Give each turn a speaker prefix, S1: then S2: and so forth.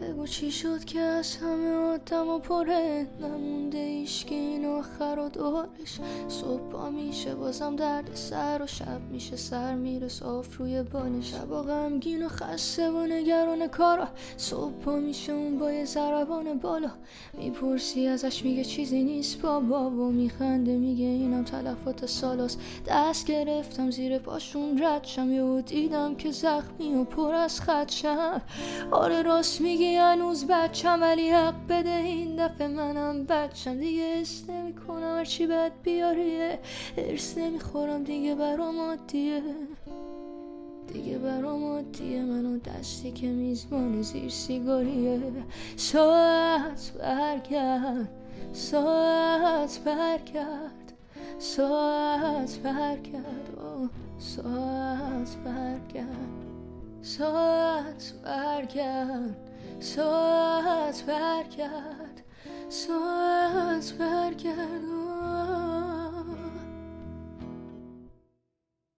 S1: بگو چی شد که از همه آدم و پره نمونده ایشکی این آخر و دورش. صبح پا میشه بازم درد سر و شب میشه سر میره صاف روی بالش. شبا غمگین و خسته و نگران کارا، صبح پا میشه اون با یه ضربان بالا. میپرسی ازش میگه چیزی نیست بابا و میخنده میگه اینم تلفات سالاست. دست گرفتم زیر پاشون رد شم یهو دیدم که زخمی و پر از خدشم. آره راست میگی هنوز بچم ولی حق بده این دفعه منم بچم. دیگه حس نمیکنم هرچی بد بیاریه، هرس نمیخورم دیگه برام عادیه. دیگه برام عادیه من و دستی که میزبان زیر سیگاریه. ساعت برگرد ساعت برگرد ساعت برگرد ساعت برگرد ساعت برگرد ساعت برگرد ساعت برگرد